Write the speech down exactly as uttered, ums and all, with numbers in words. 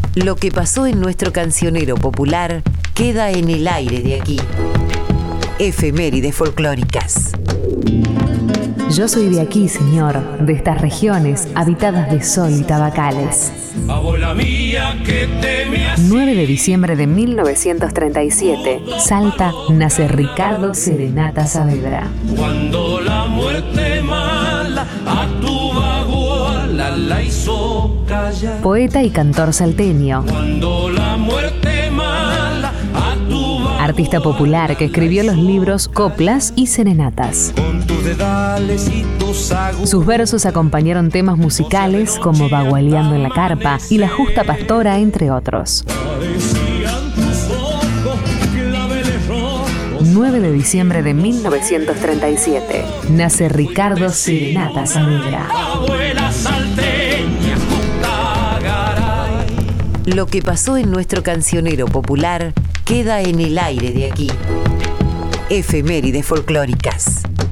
Lo que pasó en nuestro cancionero popular queda en el aire de aquí. Efemérides folclóricas. Yo soy de aquí, señor, de estas regiones habitadas de sol y tabacales. Abuela mía, que te me has... nueve de diciembre de mil novecientos treinta y siete, Salta, nace Ricardo Serenata Saavedra. Cuando la muerte mala a tu baguala la hizo callar. Poeta y cantor salteño. Cuando la muerte mala a tu baguala... Artista popular que escribió los libros Coplas y Serenatas. Con tus dedales y tus agujas. Sus versos acompañaron temas musicales como Bagualeando en la Carpa y La Justa Pastora, entre otros. Parecían tus ojos claveles rojos. nueve de diciembre de mil novecientos treinta y siete, nace Ricardo Serenata Saavedra. Abuela salteña, Tagaray. Lo que pasó en nuestro cancionero popular queda en el aire de aquí. Efemérides folclóricas.